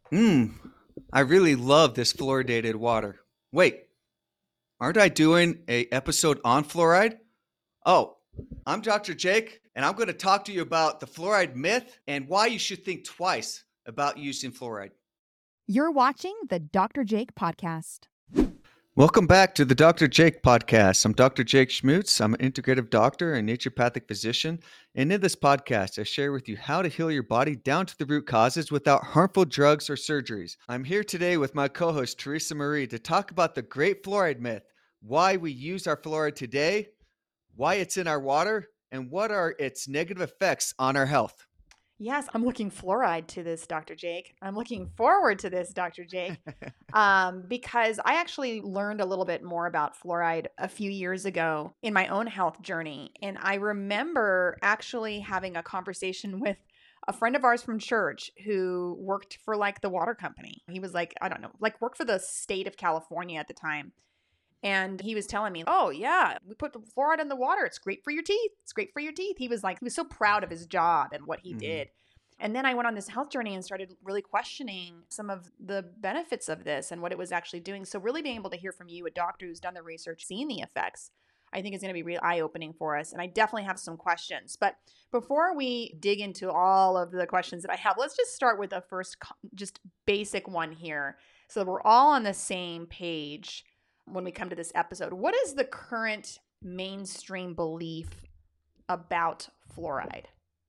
Mmm, I really love this fluoridated water. Wait, aren't I doing a episode on fluoride? Oh, I'm Dr. Jake, and I'm going to talk to you about the fluoride myth and why you should think twice about using fluoride. You're watching the Dr. Jake Podcast. Welcome back to the Dr. Jake Podcast. I'm Dr. Jake Schmutz. I'm an integrative doctor and naturopathic physician. And in this podcast, I share with you how to heal your body down to the root causes without harmful drugs or surgeries. I'm here today with my co host, Teresa Marie, to talk about the great fluoride myth, why we use our fluoride today, why it's in our water, and what are its negative effects on our health. Yes, I'm looking fluoride to this, Dr. Jake. I'm looking forward to this, Dr. Jake, because I actually learned a little bit more about fluoride a few years ago in my own health journey. And I remember actually having a conversation with a friend of ours from church who worked for like the water company. He was like, I don't know, like worked for the state of California at the time. And he was telling me, oh, yeah, we put the fluoride in the water. It's great for your teeth. It's great for your teeth. He was like, he was so proud of his job and what he Mhm. did. And then I went on this health journey and started really questioning some of the benefits of this and what it was actually doing. So, really being able to hear from you, a doctor who's done the research, seen the effects, I think is going to be real eye opening for us. And I definitely have some questions. But before we dig into all of the questions that I have, let's just start with the first, just basic one here. So, we're all on the same page when we come to this episode. What is the current mainstream belief about fluoride?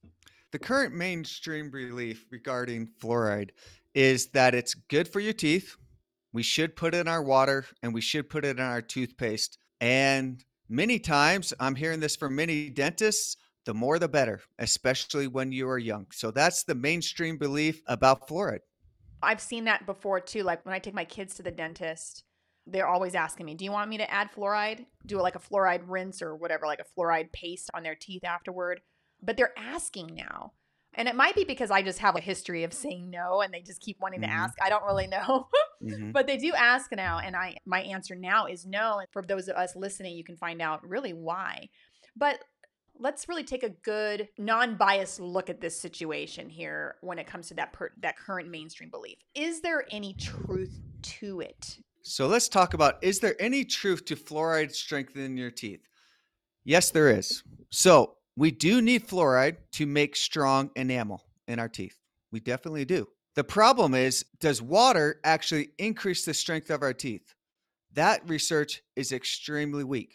The current mainstream belief regarding fluoride is that it's good for your teeth. We should put it in our water and we should put it in our toothpaste. And many times, I'm hearing this from many dentists, the more the better, especially when you are young. So that's the mainstream belief about fluoride. I've seen that before too. Like when I take my kids to the dentist, they're always asking me, do you want me to add fluoride? Do like a fluoride rinse or whatever, like a fluoride paste on their teeth afterward. But they're asking now. And it might be because I just have a history of saying no and they just keep wanting to Mm-hmm. ask. I don't really know. Mm-hmm. But they do ask now, and my answer now is no. And for those of us listening, you can find out really why. But let's really take a good non-biased look at this situation here when it comes to that current mainstream belief. Is there any truth to it? So let's talk about, is there any truth to fluoride strengthening your teeth? Yes, there is. So we do need fluoride to make strong enamel in our teeth. We definitely do. The problem is, does water actually increase the strength of our teeth? That research is extremely weak.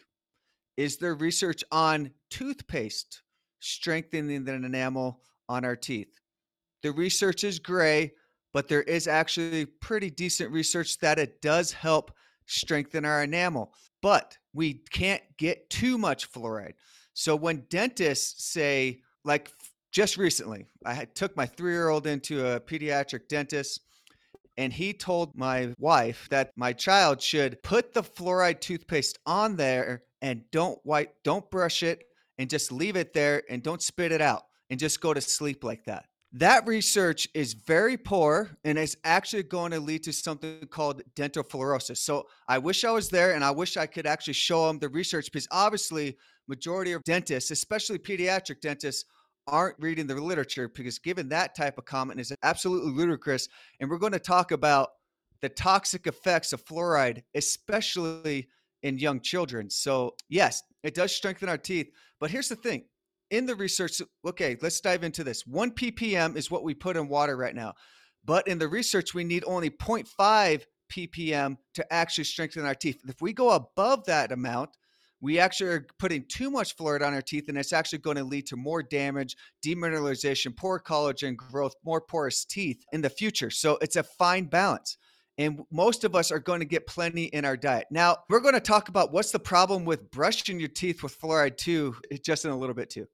Is there research on toothpaste strengthening the enamel on our teeth? The research is gray, but there is actually pretty decent research that it does help strengthen our enamel. But we can't get too much fluoride. So when dentists say, like just recently, took my 3-year-old into a pediatric dentist, and he told my wife that my child should put the fluoride toothpaste on there and don't brush it, and just leave it there and don't spit it out and just go to sleep like that. That research is very poor and is actually going to lead to something called dental fluorosis. So I wish I was there and I wish I could actually show them the research, because obviously majority of dentists, especially pediatric dentists, aren't reading the literature, because given that type of comment is absolutely ludicrous. And we're going to talk about the toxic effects of fluoride, especially in young children. So yes, it does strengthen our teeth. But here's the thing. In the research, okay, let's dive into this. 1 ppm is what we put in water right now. But in the research, we need only 0.5 ppm to actually strengthen our teeth. If we go above that amount, we actually are putting too much fluoride on our teeth, and it's actually going to lead to more damage, demineralization, poor collagen growth, more porous teeth in the future. So it's a fine balance. And most of us are going to get plenty in our diet. Now, we're going to talk about what's the problem with brushing your teeth with fluoride too, just in a little bit too.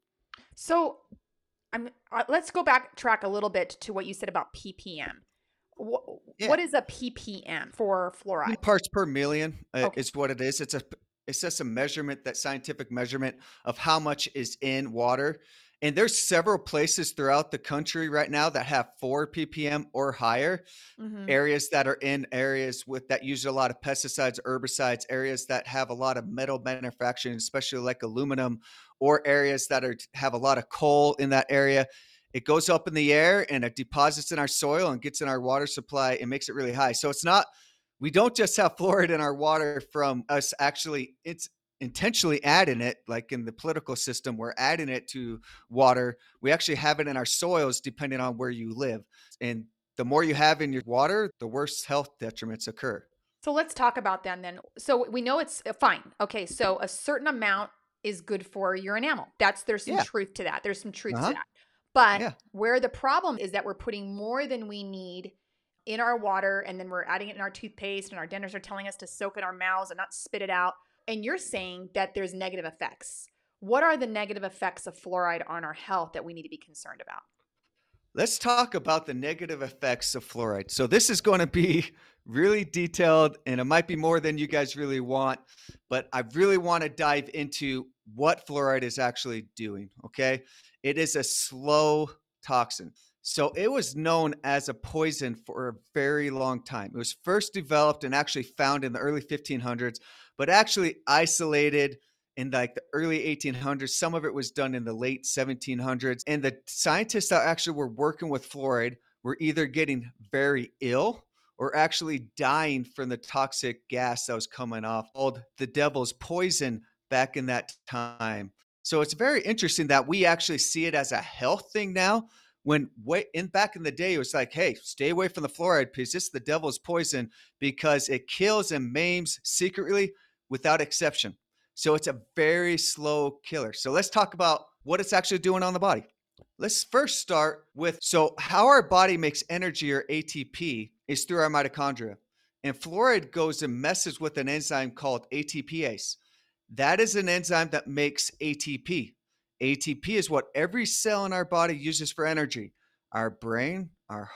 So let's go backtrack a little bit to what you said about ppm. Yeah. What is a ppm for fluoride? Parts per million Okay. is what it is. It's just a measurement, that scientific measurement of how much is in water. And there's several places throughout the country right now that have 4 ppm or higher. Mm-hmm. Areas that are in areas with that use a lot of pesticides, herbicides, areas that have a lot of metal manufacturing, especially like aluminum, or areas that have a lot of coal in that area. it goes up in the air and it deposits in our soil and gets in our water supply and makes it really high. So it's not, we don't just have fluoride in our water from us actually, it's intentionally adding it, like in the political system, we're adding it to water. We actually have it in our soils depending on where you live. And the more you have in your water, the worse health detriments occur. So let's talk about them then. So we know it's fine. Okay, so a certain amount is good for your enamel. There's some Yeah. truth to that. There's some truth to Uh-huh. that. But Yeah. where the problem is that we're putting more than we need in our water, and then we're adding it in our toothpaste, and our dentists are telling us to soak it in our mouths and not spit it out. And you're saying that there's negative effects. What are the negative effects of fluoride on our health that we need to be concerned about? Let's talk about the negative effects of fluoride. So this is going to be really detailed and it might be more than you guys really want, but I really want to dive into what fluoride is actually doing, okay? It is a slow toxin. So it was known as a poison for a very long time. It was first developed and actually found in the early 1500s, but actually isolated in like the early 1800s. Some of it was done in the late 1700s. And the scientists that actually were working with fluoride were either getting very ill or actually dying from the toxic gas that was coming off, called the devil's poison back in that time. So it's very interesting that we actually see it as a health thing now. When back in the day, it was like, hey, stay away from the fluoride because this is the devil's poison because it kills and maims secretly without exception. So it's a very slow killer. So let's talk about what it's actually doing on the body. Let's first start with how our body makes energy, or ATP, is through our mitochondria. And fluoride goes and messes with an enzyme called ATPase. That is an enzyme that makes ATP. ATP is what every cell in our body uses for energy. Our brain, our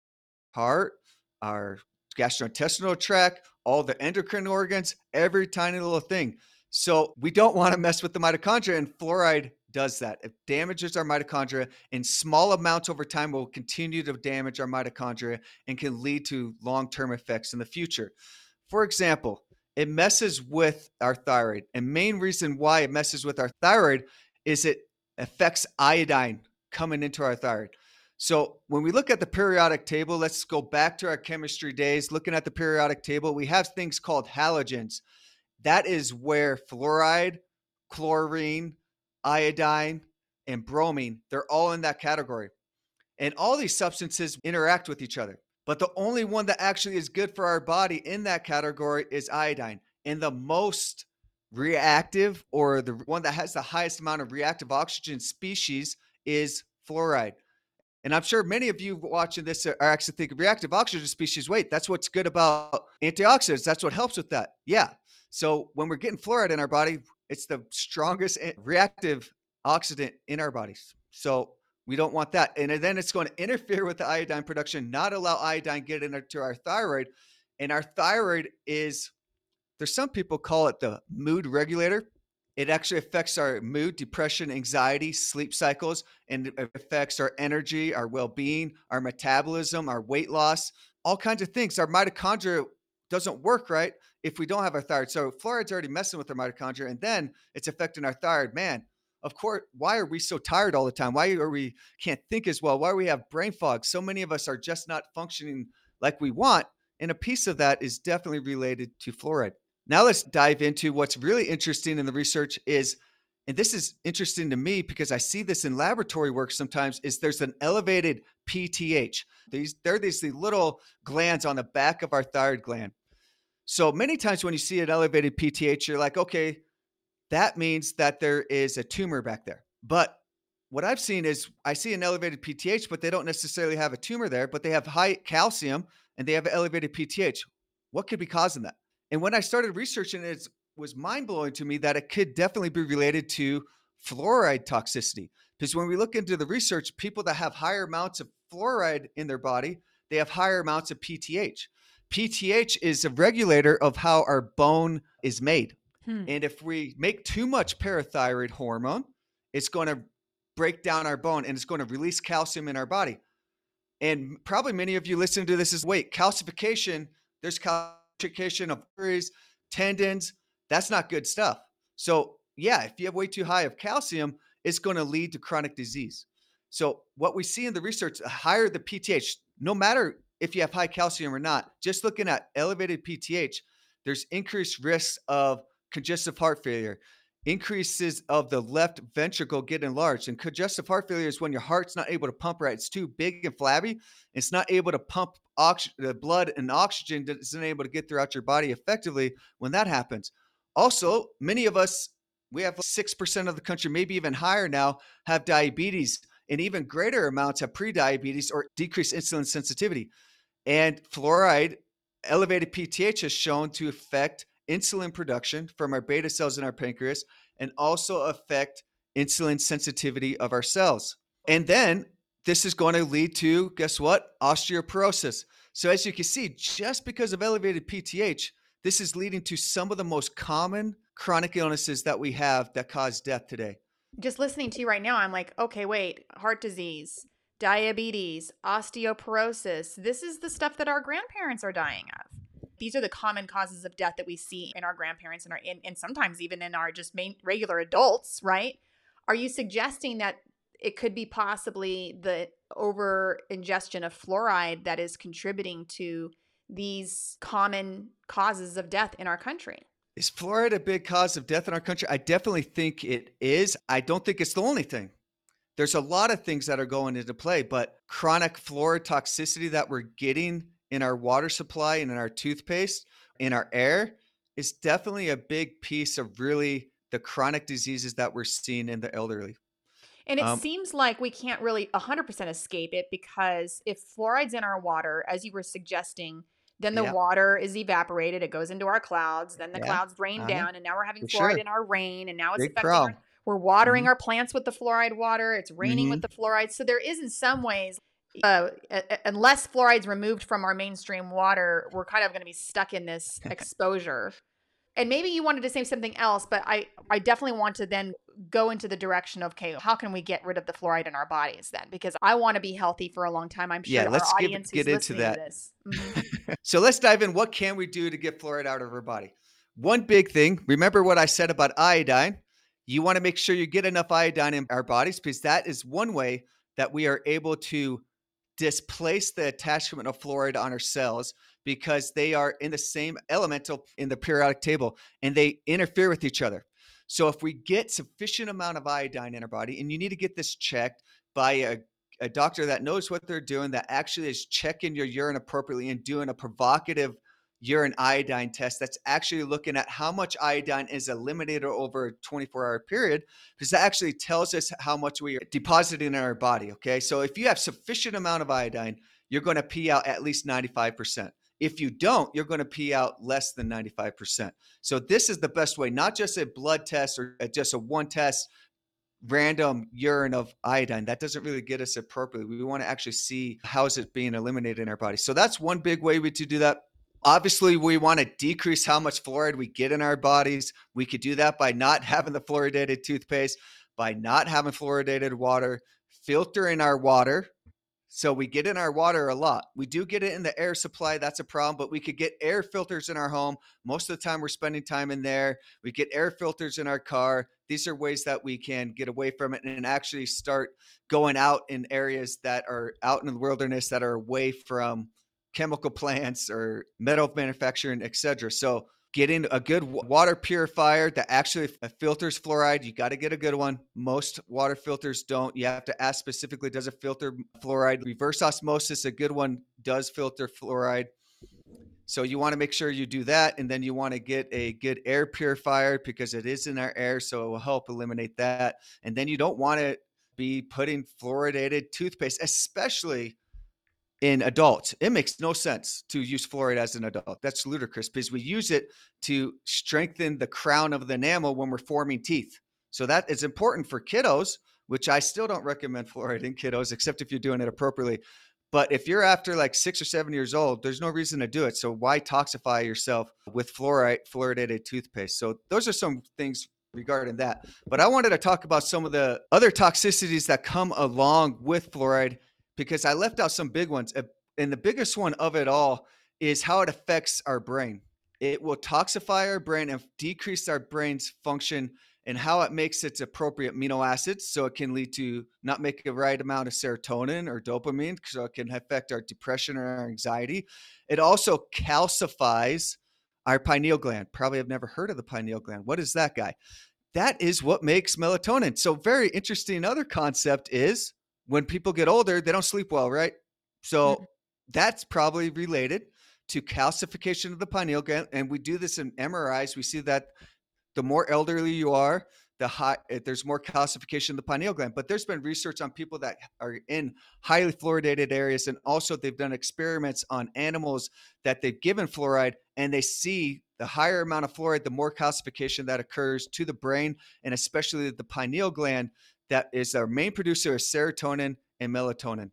heart, our gastrointestinal tract, all the endocrine organs, every tiny little thing. So we don't want to mess with the mitochondria, and fluoride does that. It damages our mitochondria in small amounts over time, will continue to damage our mitochondria and can lead to long-term effects in the future. For example, it messes with our thyroid. And main reason why it messes with our thyroid is it affects iodine coming into our thyroid. So when we look at the periodic table, let's go back to our chemistry days. Looking at the periodic table, we have things called halogens. That is where fluoride, chlorine, iodine, and bromine, they're all in that category. And all these substances interact with each other. But the only one that actually is good for our body in that category is iodine. And the most reactive, or the one that has the highest amount of reactive oxygen species, is fluoride. And I'm sure many of you watching this are actually thinking reactive oxygen species. Wait, that's what's good about antioxidants. That's what helps with that. Yeah. So when we're getting fluoride in our body, it's the strongest reactive oxidant in our bodies. So we don't want that. And then it's going to interfere with the iodine production, not allow iodine get into our thyroid. And our thyroid is, there's some people call it the mood regulator. It actually affects our mood, depression, anxiety, sleep cycles, and it affects our energy, our well-being, our metabolism, our weight loss, all kinds of things. Our mitochondria doesn't work right if we don't have our thyroid. So fluoride's already messing with our mitochondria, and then it's affecting our thyroid. Man, of course, why are we so tired all the time? Why are we can't think as well? Why do we have brain fog? So many of us are just not functioning like we want. And a piece of that is definitely related to fluoride. Now let's dive into what's really interesting in the research is, and this is interesting to me because I see this in laboratory work sometimes, is there's an elevated PTH. There are these little glands on the back of our thyroid gland. So many times when you see an elevated PTH, you're like, okay, that means that there is a tumor back there. But what I've seen is I see an elevated PTH, but they don't necessarily have a tumor there, but they have high calcium and they have an elevated PTH. What could be causing that? And when I started researching it, it was mind blowing to me that it could definitely be related to fluoride toxicity. Because when we look into the research, people that have higher amounts of fluoride in their body, they have higher amounts of PTH. PTH is a regulator of how our bone is made. And if we make too much parathyroid hormone, it's going to break down our bone and it's going to release calcium in our body. And probably many of you listening to this is, wait, calcification, there's calcification of arteries, tendons. That's not good stuff. So yeah, if you have way too high of calcium, it's going to lead to chronic disease. So what we see in the research, the higher the PTH, no matter if you have high calcium or not, just looking at elevated PTH, there's increased risks of congestive heart failure, increases of the left ventricle get enlarged. And congestive heart failure is when your heart's not able to pump right. It's too big and flabby. It's not able to pump the blood and oxygen that isn't able to get throughout your body effectively when that happens. Also, many of us, we have 6% of the country, maybe even higher now, have diabetes, and even greater amounts have prediabetes or decreased insulin sensitivity. And fluoride, elevated PTH, has shown to affect insulin production from our beta cells in our pancreas and also affect insulin sensitivity of our cells. And then this is going to lead to, guess what? Osteoporosis. So as you can see, just because of elevated PTH, this is leading to some of the most common chronic illnesses that we have that cause death today. Just listening to you right now, I'm like, okay, wait, heart disease, diabetes, osteoporosis. This is the stuff that our grandparents are dying of. These are the common causes of death that we see in our grandparents and sometimes even in our just regular adults, right? Are you suggesting that it could be possibly the over ingestion of fluoride that is contributing to these common causes of death in our country? Is fluoride a big cause of death in our country? I definitely think it is. I don't think it's the only thing. There's a lot of things that are going into play, but chronic fluoride toxicity that we're getting in our water supply and in our toothpaste, in our air, is definitely a big piece of really the chronic diseases that we're seeing in the elderly. And it seems like we can't really 100% escape it, because if fluoride's in our water, as you were suggesting, then the water is evaporated. It goes into our clouds. Then the clouds rain down, and now we're having fluoride in our rain, and now it's affecting we're watering our plants with the fluoride water. It's raining with the fluoride. So there is, in some ways, unless fluoride's removed from our mainstream water, we're kind of going to be stuck in this exposure. And maybe you wanted to say something else, but I definitely want to then go into the direction of, okay, how can we get rid of the fluoride in our bodies then? Because I want to be healthy for a long time. I'm sure let's our audience get who's into listening that. to this. So let's dive in. What can we do to get fluoride out of our body? One big thing, remember what I said about iodine. You want to make sure you get enough iodine in our bodies, because that is one way that we are able to displace the attachment of fluoride on our cells, because they are in the same elemental in the periodic table and they interfere with each other. So if we get sufficient amount of iodine in our body, and you need to get this checked by a doctor that knows what they're doing, that actually is checking your urine appropriately and doing a provocative urine iodine test that's actually looking at how much iodine is eliminated over a 24-hour period, because that actually tells us how much we are depositing in our body. Okay. So if you have sufficient amount of iodine, you're going to pee out at least 95%. If you don't, you're going to pee out less than 95%. So this is the best way, not just a blood test or just a one test random urine of iodine. That doesn't really get us appropriately. We want to actually see how is it being eliminated in our body. So that's one big way to do that. Obviously, we want to decrease how much fluoride we get in our bodies. We could do that by not having the fluoridated toothpaste, by not having fluoridated water, filtering our water. So we get in our water a lot. We do get it in the air supply. That's a problem, but we could get air filters in our home. Most of the time we're spending time in there. We get air filters in our car. These are ways that we can get away from it and actually start going out in areas that are out in the wilderness that are away from chemical plants or metal manufacturing, etc. So getting a good water purifier that actually filters fluoride, you got to get a good one. Most water filters don't. You have to ask specifically, does it filter fluoride? Reverse osmosis, a good one, does filter fluoride. So you want to make sure you do that. And then you want to get a good air purifier, because it is in our air. So it will help eliminate that. And then you don't want to be putting fluoridated toothpaste, especially in adults. It makes no sense to use fluoride as an adult. That's ludicrous, because we use it to strengthen the crown of the enamel when we're forming teeth. So that is important for kiddos, which I still don't recommend fluoride in kiddos, except if you're doing it appropriately. But if you're after like 6 or 7 years old, there's no reason to do it. So why toxify yourself with fluoridated toothpaste? So those are some things regarding that. But I wanted to talk about some of the other toxicities that come along with fluoride, because I left out some big ones. And the biggest one of it all is how it affects our brain. It will toxify our brain and decrease our brain's function and how it makes its appropriate amino acids. So it can lead to not making the right amount of serotonin or dopamine, so it can affect our depression or our anxiety. It also calcifies our pineal gland. Probably have never heard of the pineal gland. What is that guy? That is what makes melatonin. So very interesting other concept is when people get older, they don't sleep well, right? So that's probably related to calcification of the pineal gland. And we do this in MRIs. We see that the more elderly you are, there's more calcification in the pineal gland. But there's been research on people that are in highly fluoridated areas, and also they've done experiments on animals that they've given fluoride, and they see the higher amount of fluoride, the more calcification that occurs to the brain, and especially the pineal gland, that is our main producer of serotonin and melatonin.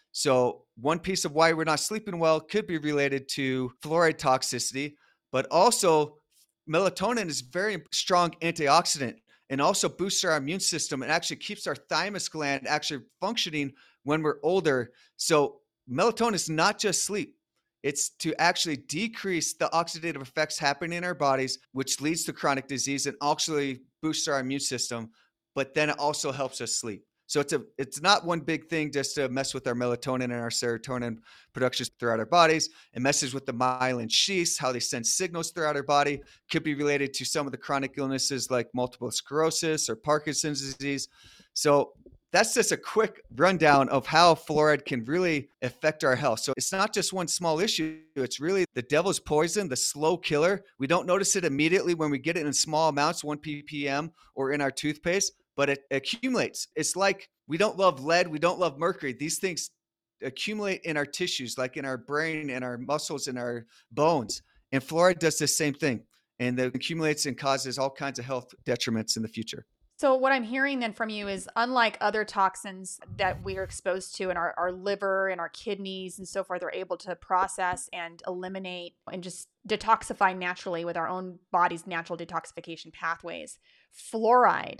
So one piece of why we're not sleeping well could be related to fluoride toxicity, but also melatonin is a very strong antioxidant and also boosts our immune system and actually keeps our thymus gland actually functioning when we're older. So melatonin is not just sleep. It's to actually decrease the oxidative effects happening in our bodies, which leads to chronic disease and actually boosts our immune system. But then it also helps us sleep. So it's not one big thing just to mess with our melatonin and our serotonin production throughout our bodies. It messes with the myelin sheaths, how they send signals throughout our body. Could be related to some of the chronic illnesses like multiple sclerosis or Parkinson's disease. So that's just a quick rundown of how fluoride can really affect our health. So it's not just one small issue. It's really the devil's poison, the slow killer. We don't notice it immediately when we get it in small amounts, 1 ppm or in our toothpaste, but it accumulates. It's like we don't love lead. We don't love mercury. These things accumulate in our tissues, like in our brain and our muscles and our bones. And fluoride does the same thing. And it accumulates and causes all kinds of health detriments in the future. So what I'm hearing then from you is, unlike other toxins that we are exposed to in our liver and our kidneys and so forth, are able to process and eliminate and just detoxify naturally with our own body's natural detoxification pathways. Fluoride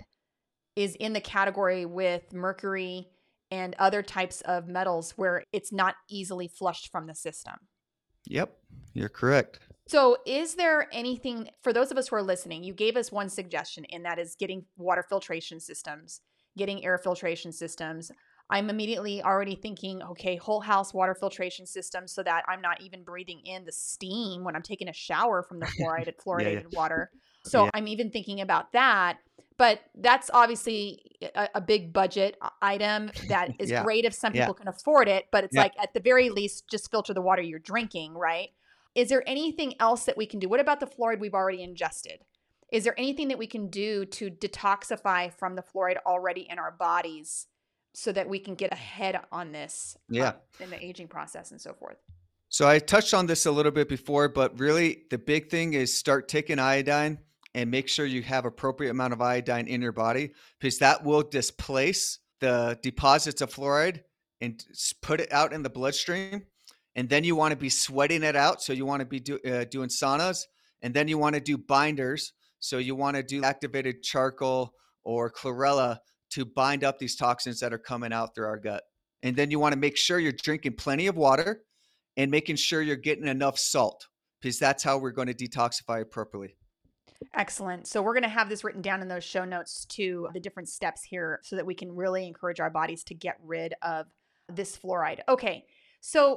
is in the category with mercury and other types of metals where it's not easily flushed from the system. Yep, you're correct. So is there anything, for those of us who are listening, you gave us one suggestion, and that is getting water filtration systems, getting air filtration systems. I'm immediately already thinking, okay, whole house water filtration system so that I'm not even breathing in the steam when I'm taking a shower from the fluoridated water. So I'm even thinking about that. But that's obviously a big budget item that is great if some people can afford it. But it's like, at the very least, just filter the water you're drinking, right? Is there anything else that we can do? What about the fluoride we've already ingested? Is there anything that we can do to detoxify from the fluoride already in our bodies so that we can get ahead on this in the aging process and so forth? So I touched on this a little bit before, but really the big thing is start taking iodine and make sure you have appropriate amount of iodine in your body, because that will displace the deposits of fluoride and put it out in the bloodstream. And then you want to be sweating it out. So you want to be doing saunas, and then you want to do binders. So you want to do activated charcoal or chlorella to bind up these toxins that are coming out through our gut. And then you want to make sure you're drinking plenty of water and making sure you're getting enough salt, because that's how we're going to detoxify it properly. Excellent. So we're going to have this written down in those show notes too, the different steps here, so that we can really encourage our bodies to get rid of this fluoride. Okay. So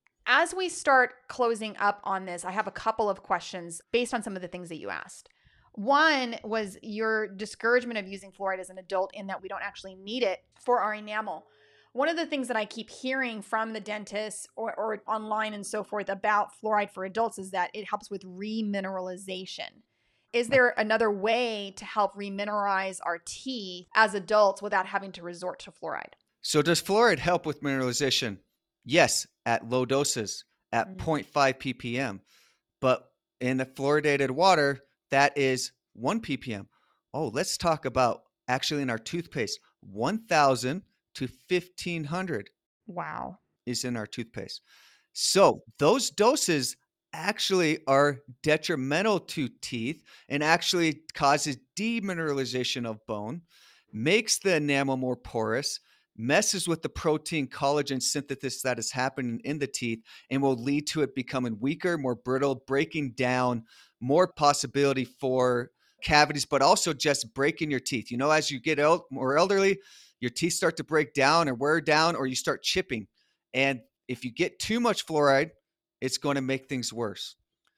as we start closing up on this, I have a couple of questions based on some of the things that you asked. One was your discouragement of using fluoride as an adult, in that we don't actually need it for our enamel. One of the things that I keep hearing from the dentists or online and so forth about fluoride for adults is that it helps with remineralization. Is there another way to help remineralize our teeth as adults without having to resort to fluoride? So does fluoride help with mineralization? Yes, at low doses, at 0.5 ppm. But in the fluoridated water, that is 1 ppm. Oh, let's talk about actually in our toothpaste, 1,000 to 1,500. Wow. Is in our toothpaste. So those doses actually are detrimental to teeth and actually causes demineralization of bone, makes the enamel more porous, messes with the protein collagen synthesis that is happening in the teeth, and will lead to it becoming weaker, more brittle, breaking down, more possibility for cavities, but also just breaking your teeth. As you get more elderly, your teeth start to break down or wear down, or you start chipping. And if you get too much fluoride, it's going to make things worse.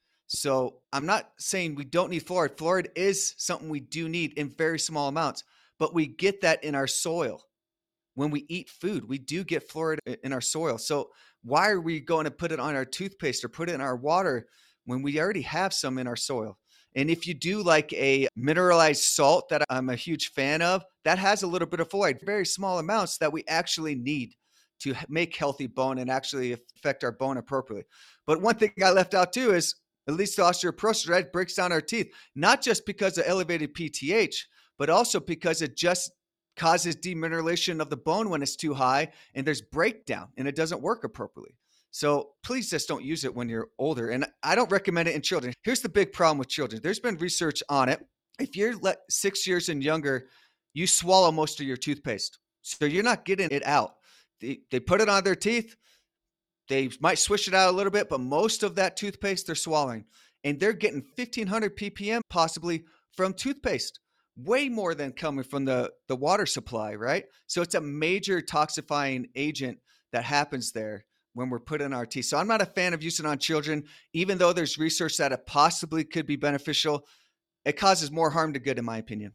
So I'm not saying we don't need fluoride. Fluoride is something we do need in very small amounts, but we get that in our soil. When we eat food, we do get fluoride in our soil. So why are we going to put it on our toothpaste or put it in our water when we already have some in our soil? And if you do like a mineralized salt that I'm a huge fan of, that has a little bit of fluoride, very small amounts that we actually need to make healthy bone and actually affect our bone appropriately. But one thing I left out too is at least osteoporosis, right, breaks down our teeth, not just because of elevated PTH, but also because it just causes demineralization of the bone when it's too high and there's breakdown and it doesn't work appropriately. So please just don't use it when you're older. And I don't recommend it in children. Here's the big problem with children. There's been research on it. If you're 6 years and younger, you swallow most of your toothpaste. So you're not getting it out. They put it on their teeth. They might swish it out a little bit, but most of that toothpaste they're swallowing. And they're getting 1,500 ppm possibly from toothpaste. Way more than coming from the water supply, right? So it's a major toxifying agent that happens there when we're put in our teeth. So I'm not a fan of using it on children, even though there's research that it possibly could be beneficial. It causes more harm to good, in my opinion.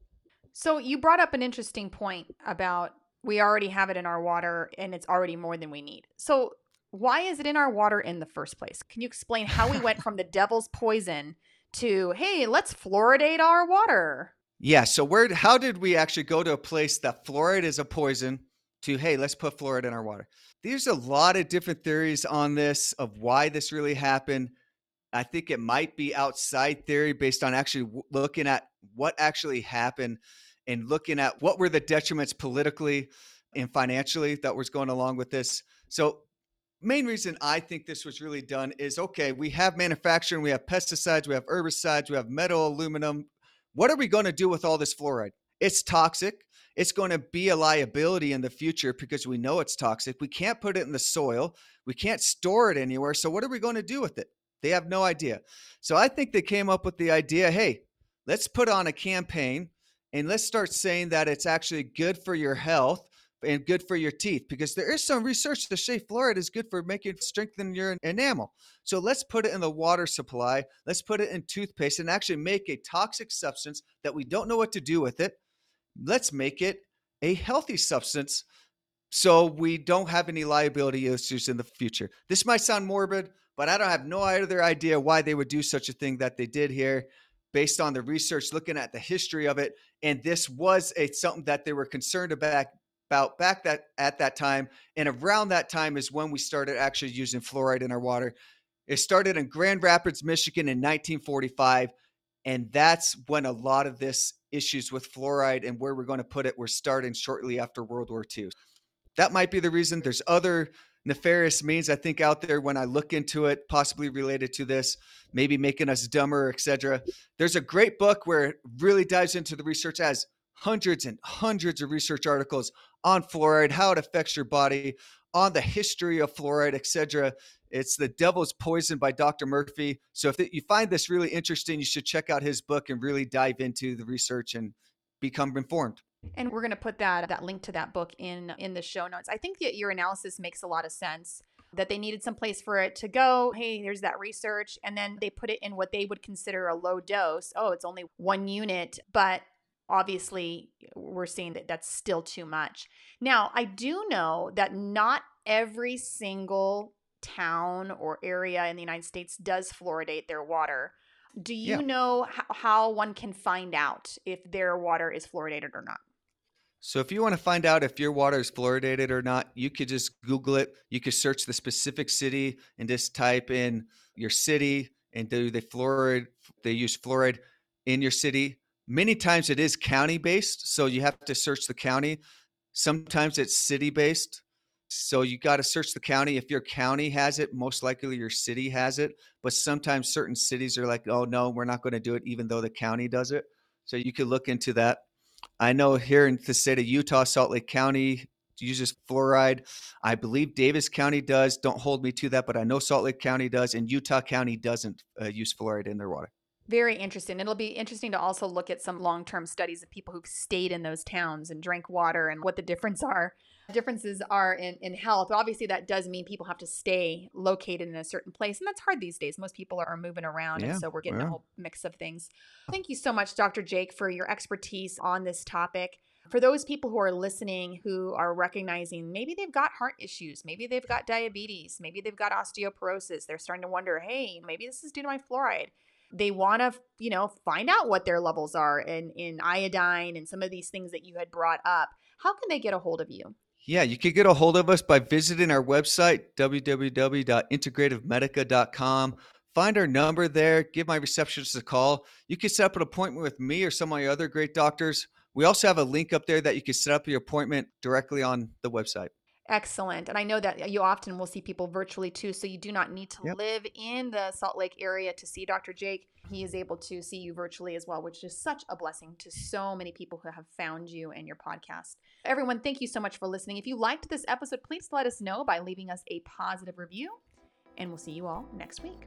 So you brought up an interesting point about we already have it in our water and it's already more than we need. So why is it in our water in the first place? Can you explain how we went from the devil's poison to, hey, let's fluoridate our water? Yeah. So how did we actually go to a place that fluoride is a poison to, hey, let's put fluoride in our water? There's a lot of different theories on this of why this really happened. I think it might be outside theory based on actually looking at what actually happened and looking at what were the detriments politically and financially that was going along with this. So main reason I think this was really done is, okay, we have manufacturing, we have pesticides, we have herbicides, we have metal, aluminum. What are we going to do with all this fluoride? It's toxic. It's going to be a liability in the future because we know it's toxic. We can't put it in the soil. We can't store it anywhere. So what are we going to do with it? They have no idea. So I think they came up with the idea, hey, let's put on a campaign and let's start saying that it's actually good for your health and good for your teeth, because there is some research to say fluoride is good for strengthen your enamel. So let's put it in the water supply. Let's put it in toothpaste and actually make a toxic substance that we don't know what to do with it. Let's make it a healthy substance so we don't have any liability issues in the future. This might sound morbid, but I don't have no other idea why they would do such a thing that they did here based on the research, looking at the history of it. And this was something that they were concerned about back at that time. And around that time is when we started actually using fluoride in our water. It started in Grand Rapids, Michigan in 1945. And that's when a lot of this issues with fluoride and where we're going to put it were starting shortly after World War II. That might be the reason. There's other nefarious means, I think, out there when I look into it, possibly related to this, maybe making us dumber, etc. There's a great book where it really dives into the research, as hundreds and hundreds of research articles on fluoride, how it affects your body, on the history of fluoride, etc. It's The Devil's Poison by Dr. Murphy. So if you find this really interesting, you should check out his book and really dive into the research and become informed. And we're going to put that link to that book in the show notes. I think that your analysis makes a lot of sense, that they needed some place for it to go. Hey, there's that research. And then they put it in what they would consider a low dose. Oh, it's only 1 unit, but obviously we're seeing that that's still too much. Now, I do know that not every single town or area in the United States does fluoridate their water. Do you know how one can find out if their water is fluoridated or not? So if you want to find out if your water is fluoridated or not, you could just Google it. You could search the specific city and just type in your city and they use fluoride in your city. Many times it is county based, so you have to search the county. Sometimes it's city based. So you got to search the county. If your county has it, most likely your city has it. But sometimes certain cities are like, oh, no, we're not going to do it, even though the county does it. So you could look into that. I know here in the state of Utah, Salt Lake County uses fluoride. I believe Davis County does. Don't hold me to that, but I know Salt Lake County does, and Utah County doesn't use fluoride in their water. Very interesting. It'll be interesting to also look at some long-term studies of people who've stayed in those towns and drank water and what the differences are in health. But obviously that does mean people have to stay located in a certain place. And that's hard these days. Most people are moving around. And so we're getting a whole mix of things. Thank you so much, Dr. Jake, for your expertise on this topic. For those people who are listening, who are recognizing maybe they've got heart issues, maybe they've got diabetes, maybe they've got osteoporosis. They're starting to wonder, hey, maybe this is due to my fluoride. They want to, find out what their levels are in iodine and some of these things that you had brought up. How can they get a hold of you? Yeah, you can get a hold of us by visiting our website, www.integrativemedica.com. Find our number there. Give my receptionist a call. You can set up an appointment with me or some of my other great doctors. We also have a link up there that you can set up your appointment directly on the website. Excellent. And I know that you often will see people virtually too, so you do not need to live in the Salt Lake area to see Dr. Jake. He is able to see you virtually as well, which is such a blessing to so many people who have found you and your podcast. Everyone, thank you so much for listening. If you liked this episode, please let us know by leaving us a positive review, and we'll see you all next week.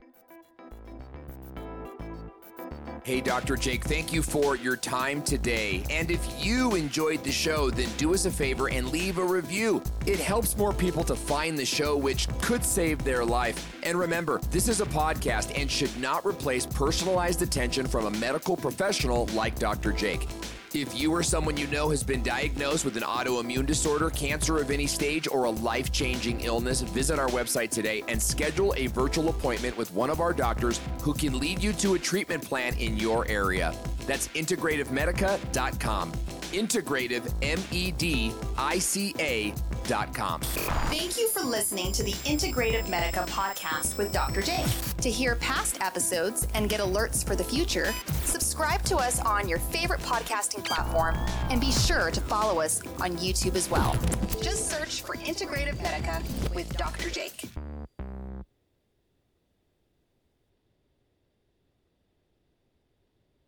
Hey, Dr. Jake, thank you for your time today. And if you enjoyed the show, then do us a favor and leave a review. It helps more people to find the show, which could save their life. And remember, this is a podcast and should not replace personalized attention from a medical professional like Dr. Jake. If you or someone you know has been diagnosed with an autoimmune disorder, cancer of any stage, or a life-changing illness, visit our website today and schedule a virtual appointment with one of our doctors who can lead you to a treatment plan in your area. That's integrativemedica.com. integrativemedica.com. Thank you for listening to the Integrative Medica podcast with Dr. Jake. To hear past episodes and get alerts for the future, subscribe to us on your favorite podcasting platform and be sure to follow us on YouTube as well. Just search for Integrative Medica with Dr. Jake.